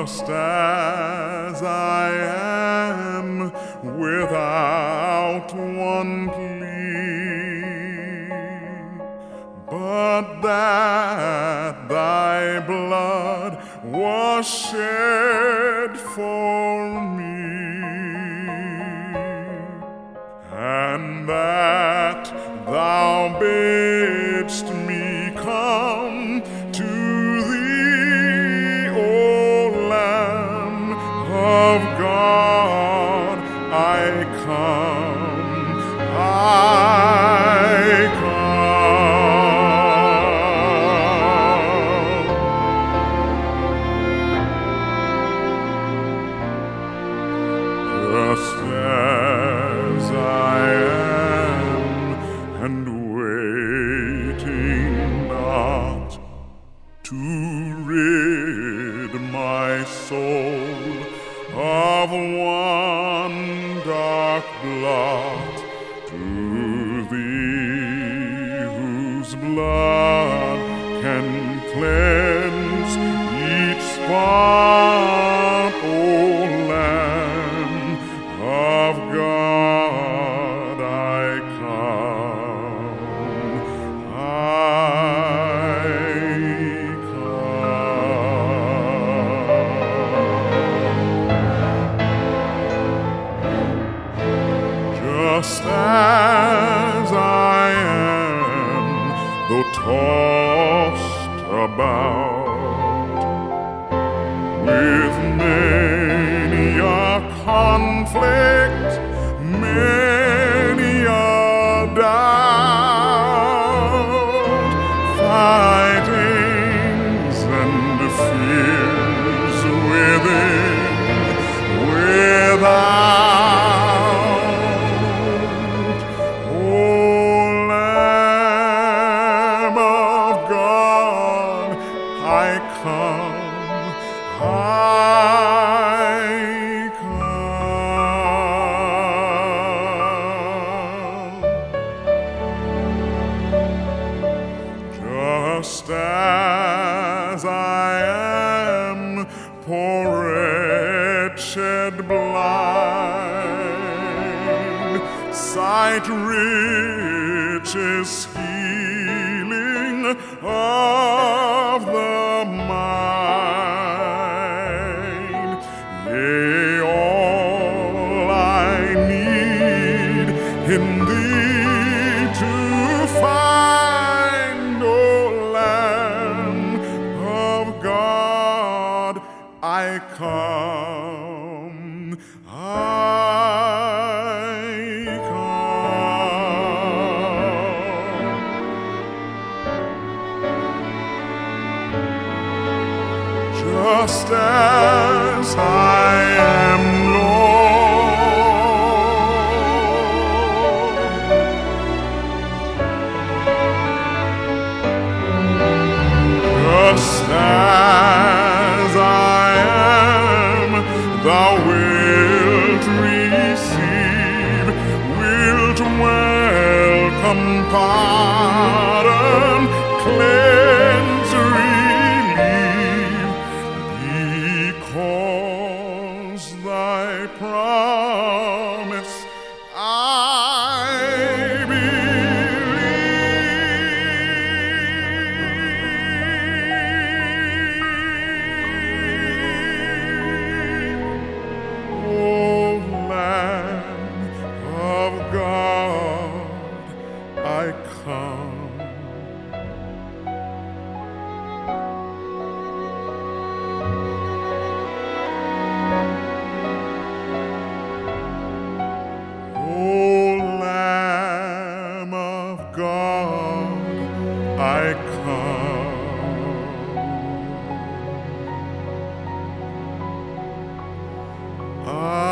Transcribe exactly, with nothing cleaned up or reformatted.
just as I am, without one plea, but that thy blood was shed for me, and that thou bidst me come to thee, O Lamb of God. I come, I come. Just as I am, and waiting not to rid my soul of one dark blot, to thee whose blood can cleanse each spot, O Lamb of God, I come, I just as I am, though tossed about with many a conflict, many a doubt, fightings and fears within, without. I come, I come, just as I am, poor wretched blind, sight rich is healing of the mind. Yea, all I need in thee to find, O Lamb of God, I come, I just as I am, Lord. Just as I am, thou wilt receive, wilt welcome, pardon, cleanse, because thy promise I believe. O Lamb of God, I come. I come. I